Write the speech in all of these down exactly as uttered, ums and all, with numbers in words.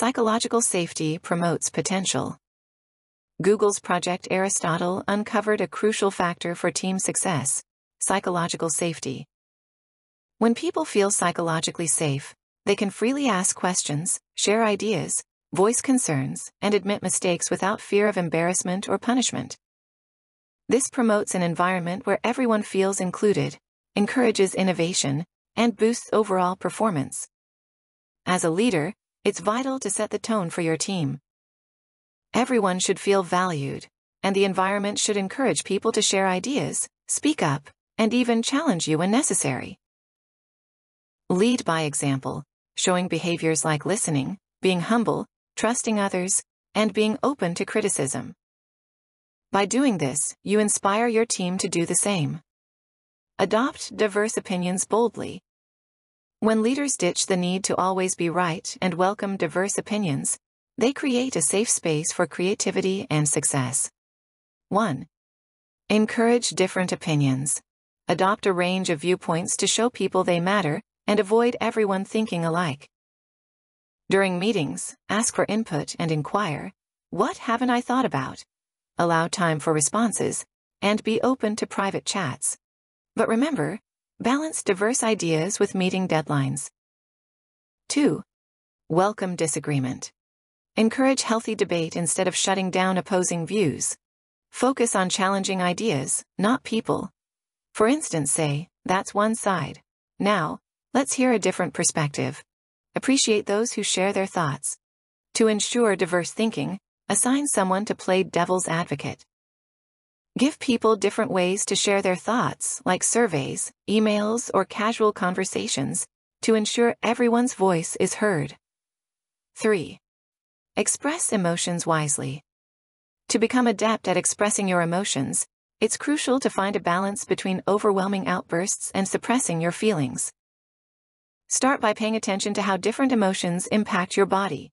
Psychological safety promotes potential. Google's Project Aristotle uncovered a crucial factor for team success: psychological safety. When people feel psychologically safe, they can freely ask questions, share ideas, voice concerns, and admit mistakes without fear of embarrassment or punishment. This promotes an environment where everyone feels included, encourages innovation, and boosts overall performance. As a leader, it's vital to set the tone for your team. Everyone should feel valued, and the environment should encourage people to share ideas, speak up, and even challenge you when necessary. Lead by example, showing behaviors like listening, being humble, trusting others, and being open to criticism. By doing this, you inspire your team to do the same. Adopt diverse opinions boldly. When leaders ditch the need to always be right and welcome diverse opinions, they create a safe space for creativity and success. one. Encourage different opinions. Adopt a range of viewpoints to show people they matter and avoid everyone thinking alike. During meetings, ask for input and inquire, "What haven't I thought about?" Allow time for responses, and be open to private chats. But remember, balance diverse ideas with meeting deadlines. two. Welcome disagreement. Encourage healthy debate instead of shutting down opposing views. Focus on challenging ideas, not people. For instance, say, "That's one side. Now, let's hear a different perspective." Appreciate those who share their thoughts. To ensure diverse thinking, assign someone to play devil's advocate. Give people different ways to share their thoughts, like surveys, emails, or casual conversations, to ensure everyone's voice is heard. three. Express emotions wisely. To become adept at expressing your emotions, it's crucial to find a balance between overwhelming outbursts and suppressing your feelings. Start by paying attention to how different emotions impact your body.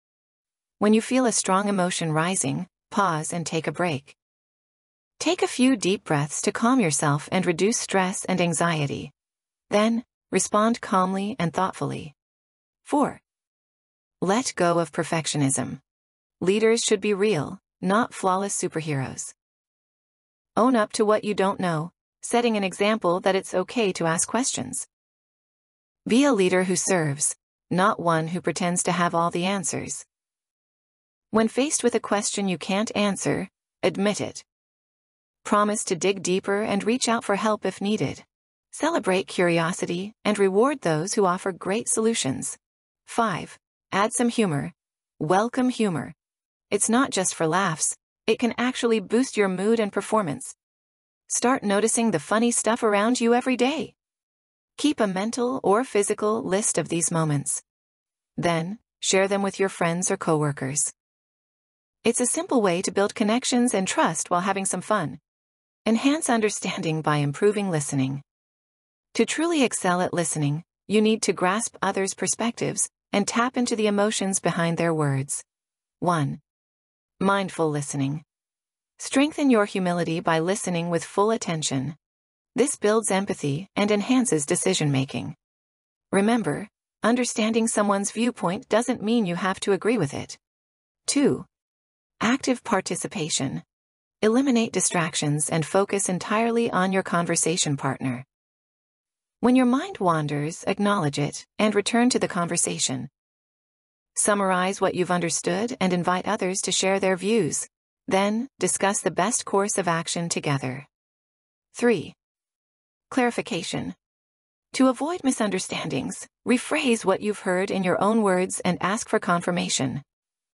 When you feel a strong emotion rising, pause and take a break. Take a few deep breaths to calm yourself and reduce stress and anxiety. Then, respond calmly and thoughtfully. four. Let go of perfectionism. Leaders should be real, not flawless superheroes. Own up to what you don't know, setting an example that it's okay to ask questions. Be a leader who serves, not one who pretends to have all the answers. When faced with a question you can't answer, admit it. Promise to dig deeper and reach out for help if needed. Celebrate curiosity and reward those who offer great solutions. five. Add some humor. Welcome humor. It's not just for laughs, it can actually boost your mood and performance. Start noticing the funny stuff around you every day. Keep a mental or physical list of these moments. Then, share them with your friends or coworkers. It's a simple way to build connections and trust while having some fun. Enhance understanding by improving listening. To truly excel at listening, you need to grasp others' perspectives and tap into the emotions behind their words. one. Mindful listening. Strengthen your humility by listening with full attention. This builds empathy and enhances decision-making. Remember, understanding someone's viewpoint doesn't mean you have to agree with it. two. Active participation. Eliminate distractions and focus entirely on your conversation partner. When your mind wanders, acknowledge it and return to the conversation. Summarize what you've understood and invite others to share their views. Then, discuss the best course of action together. three. Clarification. To avoid misunderstandings, rephrase what you've heard in your own words and ask for confirmation.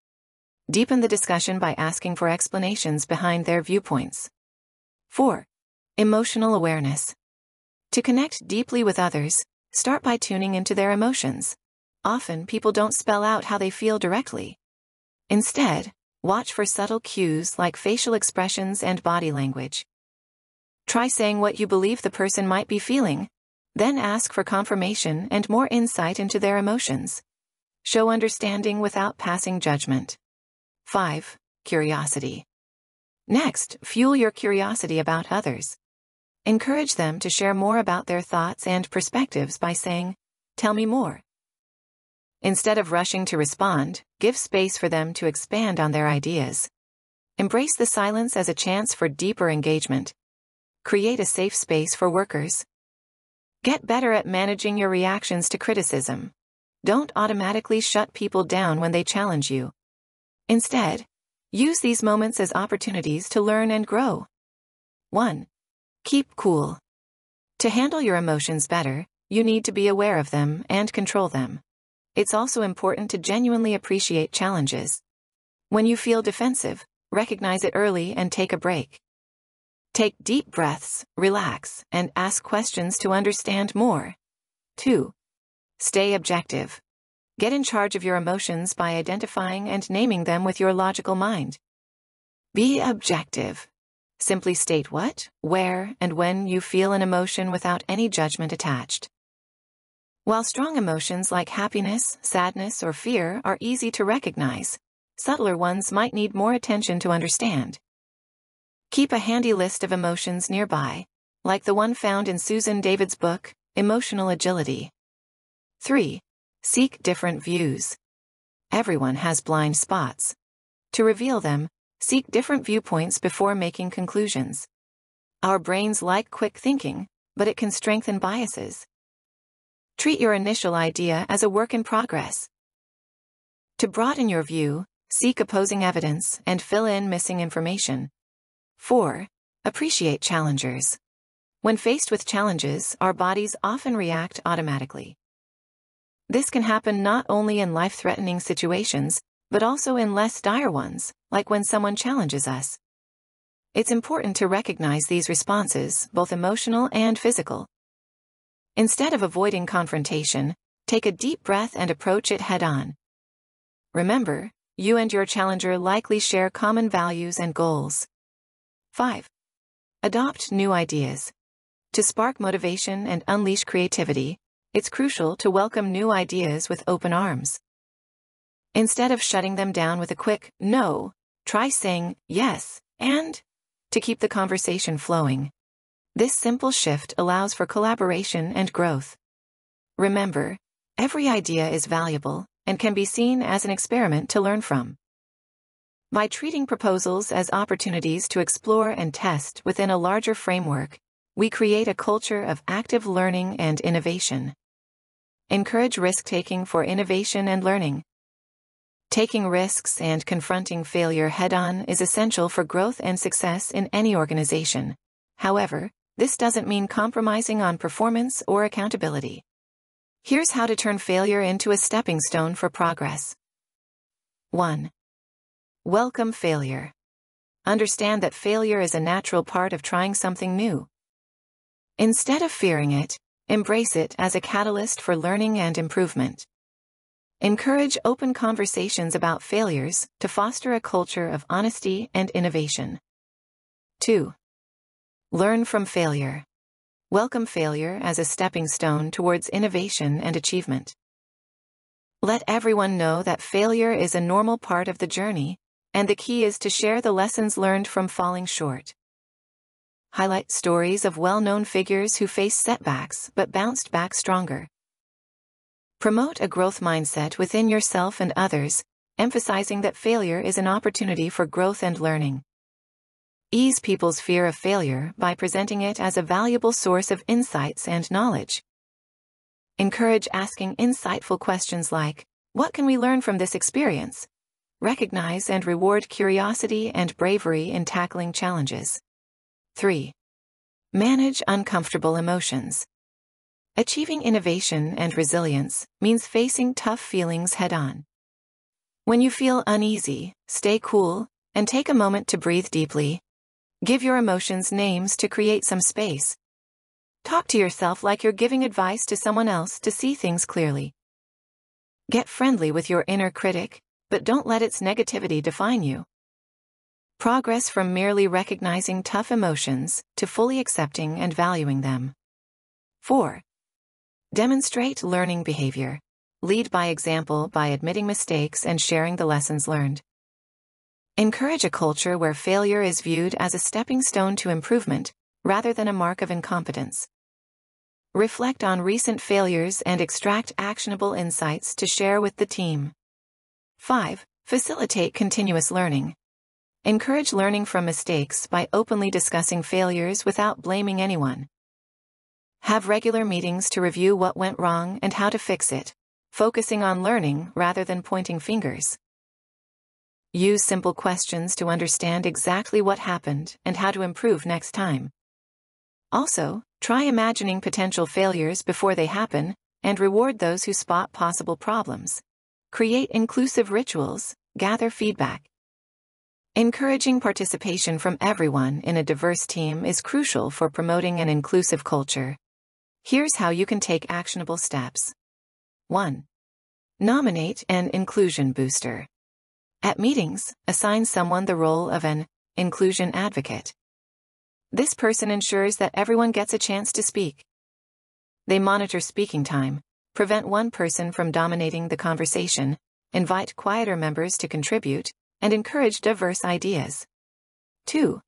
Deepen the discussion by asking for explanations behind their viewpoints. four. Emotional awareness. To connect deeply with others, start by tuning into their emotions. Often people don't spell out how they feel directly. Instead, watch for subtle cues like facial expressions and body language. Try saying what you believe the person might be feeling, then ask for confirmation and more insight into their emotions. Show understanding without passing judgment. five. Curiosity. Next, fuel your curiosity about others. Encourage them to share more about their thoughts and perspectives by saying, "Tell me more." Instead of rushing to respond, give space for them to expand on their ideas. Embrace the silence as a chance for deeper engagement. Create a safe space for workers. Get better at managing your reactions to criticism. Don't automatically shut people down when they challenge you. Instead, use these moments as opportunities to learn and grow. one. Keep cool. To handle your emotions better, you need to be aware of them and control them. It's also important to genuinely appreciate challenges. When you feel defensive, recognize it early and take a break. Take deep breaths, relax, and ask questions to understand more. two. Stay objective. Get in charge of your emotions by identifying and naming them with your logical mind. Be objective. Simply state what, where, and when you feel an emotion without any judgment attached. While strong emotions like happiness, sadness, or fear are easy to recognize, subtler ones might need more attention to understand. Keep a handy list of emotions nearby, like the one found in Susan David's book, Emotional Agility. three. Seek different views. Everyone has blind spots. To reveal them, seek different viewpoints before making conclusions. Our brains like quick thinking, but it can strengthen biases. Treat your initial idea as a work in progress. To broaden your view, seek opposing evidence and fill in missing information. four. Appreciate challengers. When faced with challenges, our bodies often react automatically. This can happen not only in life-threatening situations, but also in less dire ones, like when someone challenges us. It's important to recognize these responses, both emotional and physical. Instead of avoiding confrontation, take a deep breath and approach it head-on. Remember, you and your challenger likely share common values and goals. five. Adopt new ideas. To spark motivation and unleash creativity, it's crucial to welcome new ideas with open arms. Instead of shutting them down with a quick no, try saying yes, and to keep the conversation flowing. This simple shift allows for collaboration and growth. Remember, every idea is valuable and can be seen as an experiment to learn from. By treating proposals as opportunities to explore and test within a larger framework, we create a culture of active learning and innovation. Encourage risk-taking for innovation and learning. Taking risks and confronting failure head-on is essential for growth and success in any organization. However, this doesn't mean compromising on performance or accountability. Here's how to turn failure into a stepping stone for progress. one. Welcome failure. Understand that failure is a natural part of trying something new. Instead of fearing it, embrace it as a catalyst for learning and improvement. Encourage open conversations about failures to foster a culture of honesty and innovation. two. Learn from failure. Welcome failure as a stepping stone towards innovation and achievement. Let everyone know that failure is a normal part of the journey, and the key is to share the lessons learned from falling short. Highlight stories of well-known figures who faced setbacks but bounced back stronger. Promote a growth mindset within yourself and others, emphasizing that failure is an opportunity for growth and learning. Ease people's fear of failure by presenting it as a valuable source of insights and knowledge. Encourage asking insightful questions like, "What can we learn from this experience?" Recognize and reward curiosity and bravery in tackling challenges. three. Manage uncomfortable emotions. Achieving innovation and resilience means facing tough feelings head-on. When you feel uneasy, stay cool and take a moment to breathe deeply. Give your emotions names to create some space. Talk to yourself like you're giving advice to someone else to see things clearly. Get friendly with your inner critic, but don't let its negativity define you. Progress from merely recognizing tough emotions to fully accepting and valuing them. four. Demonstrate learning behavior. Lead by example by admitting mistakes and sharing the lessons learned. Encourage a culture where failure is viewed as a stepping stone to improvement, rather than a mark of incompetence. Reflect on recent failures and extract actionable insights to share with the team. five. Facilitate continuous learning. Encourage learning from mistakes by openly discussing failures without blaming anyone. Have regular meetings to review what went wrong and how to fix it, focusing on learning rather than pointing fingers. Use simple questions to understand exactly what happened and how to improve next time. Also, try imagining potential failures before they happen and reward those who spot possible problems. Create inclusive rituals, gather feedback. Encouraging participation from everyone in a diverse team is crucial for promoting an inclusive culture. Here's how you can take actionable steps. one. Nominate an inclusion booster. At meetings, assign someone the role of an inclusion advocate. This person ensures that everyone gets a chance to speak. They monitor speaking time, prevent one person from dominating the conversation, invite quieter members to contribute, and encourage diverse ideas. two.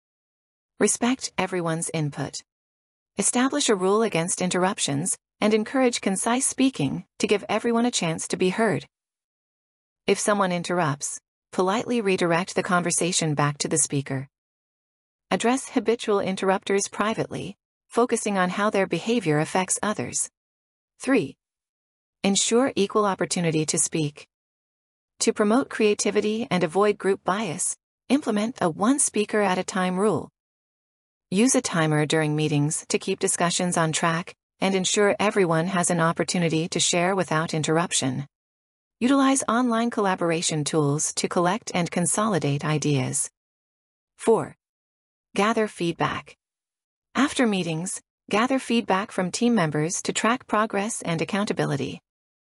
Respect everyone's input. Establish a rule against interruptions and encourage concise speaking to give everyone a chance to be heard. If someone interrupts, politely redirect the conversation back to the speaker. Address habitual interrupters privately, focusing on how their behavior affects others. three. Ensure equal opportunity to speak. To promote creativity and avoid group bias, implement a one speaker at a time rule. Use a timer during meetings to keep discussions on track and ensure everyone has an opportunity to share without interruption. Utilize online collaboration tools to collect and consolidate ideas. four. Gather feedback. After meetings, gather feedback from team members to track progress and accountability.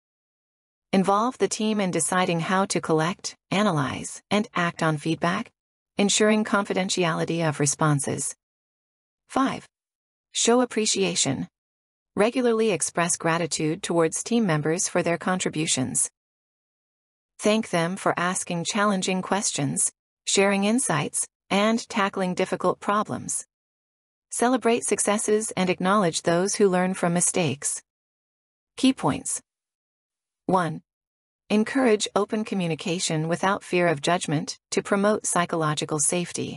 Involve the team in deciding how to collect, analyze, and act on feedback, ensuring confidentiality of responses. five. Show appreciation. Regularly express gratitude towards team members for their contributions. Thank them for asking challenging questions, sharing insights, and tackling difficult problems. Celebrate successes and acknowledge those who learn from mistakes. Key points. one. Encourage open communication without fear of judgment to promote psychological safety.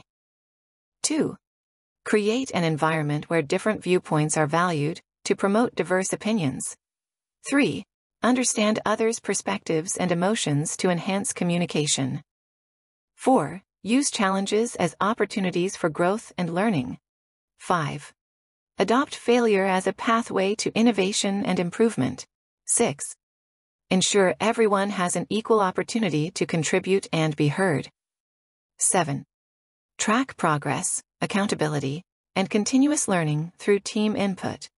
two. Create an environment where different viewpoints are valued to promote diverse opinions. three. Understand others' perspectives and emotions to enhance communication. four. Use challenges as opportunities for growth and learning. five. Adopt failure as a pathway to innovation and improvement. six. Ensure everyone has an equal opportunity to contribute and be heard. seven. Track progress, accountability, and continuous learning through team input.